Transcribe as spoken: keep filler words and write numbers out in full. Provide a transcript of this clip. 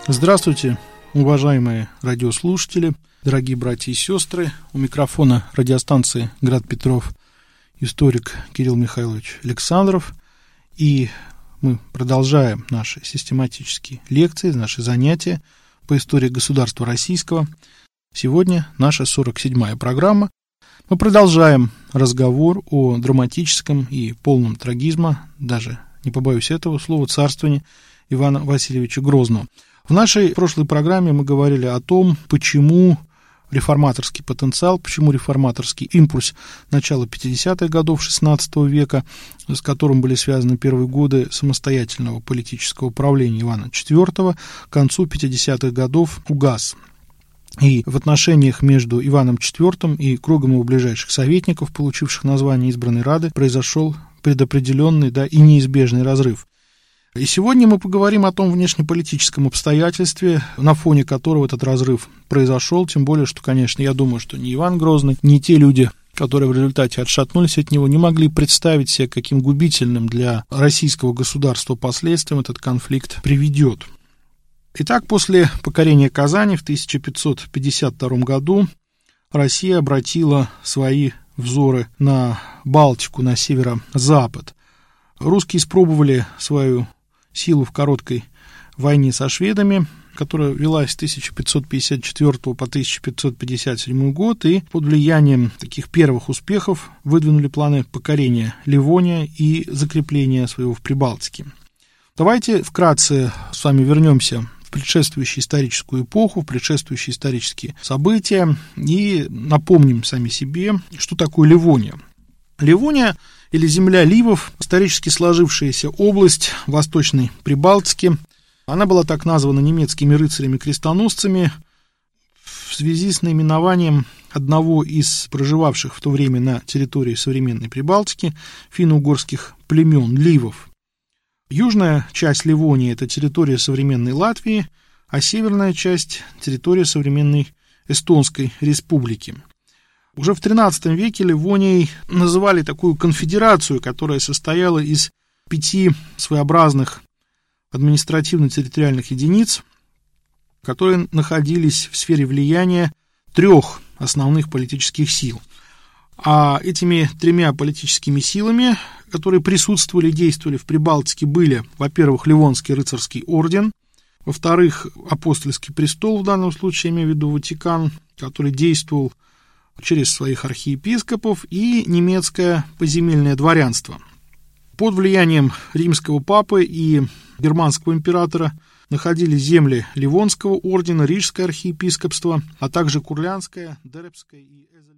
Здравствуйте, уважаемые радиослушатели, дорогие братья и сестры. У микрофона радиостанции «Град Петров» историк Кирилл Михайлович Александров. И мы продолжаем наши систематические лекции, наши занятия по истории государства российского. Сегодня наша сорок седьмая программа. Мы продолжаем разговор о драматическом и полном трагизма, даже не побоюсь этого слова, царствовании Ивана Васильевича Грозного. В нашей прошлой программе мы говорили о том, почему реформаторский потенциал, почему реформаторский импульс начала пятидесятых годов шестнадцатого века, с которым были связаны первые годы самостоятельного политического правления Ивана четвёртого, к концу пятидесятых годов угас. И в отношениях между Иваном четвёртым и кругом его ближайших советников, получивших название избранной Рады, произошел предопределенный, да, и неизбежный разрыв. И сегодня мы поговорим о том внешнеполитическом обстоятельстве, на фоне которого этот разрыв произошел, тем более, что, конечно, я думаю, что ни Иван Грозный, ни те люди, которые в результате отшатнулись от него, не могли представить себе, каким губительным для российского государства последствиям этот конфликт приведет. Итак, после покорения Казани в тысяча пятьсот пятьдесят втором году Россия обратила свои взоры на Балтику, на северо-запад. Русские испробовали свою силу в короткой войне со шведами, которая велась с тысяча пятьсот пятьдесят четвёртого по тысяча пятьсот пятьдесят седьмой год, и под влиянием таких первых успехов выдвинули планы покорения Ливония и закрепления своего в Прибалтике. Давайте вкратце с вами вернемся в предшествующую историческую эпоху, в предшествующие исторические события и напомним сами себе, что такое Ливония. Ливония, или земля Ливов, исторически сложившаяся область Восточной Прибалтики, она была так названа немецкими рыцарями-крестоносцами в связи с наименованием одного из проживавших в то время на территории современной Прибалтики финно-угорских племен Ливов. Южная часть Ливонии – это территория современной Латвии, а северная часть – территория современной Эстонской республики. Уже в тринадцатом веке Ливонией называли такую конфедерацию, которая состояла из пяти своеобразных административно-территориальных единиц, которые находились в сфере влияния трех основных политических сил. А этими тремя политическими силами, которые присутствовали и действовали в Прибалтике, были, во-первых, Ливонский рыцарский орден, во-вторых, апостольский престол, в данном случае я имею в виду Ватикан, который действовал через своих архиепископов, и немецкое поземельное дворянство. Под влиянием римского папы и германского императора находились земли Ливонского ордена, Рижское архиепископство, а также Курляндское, Дербское и Эзерское.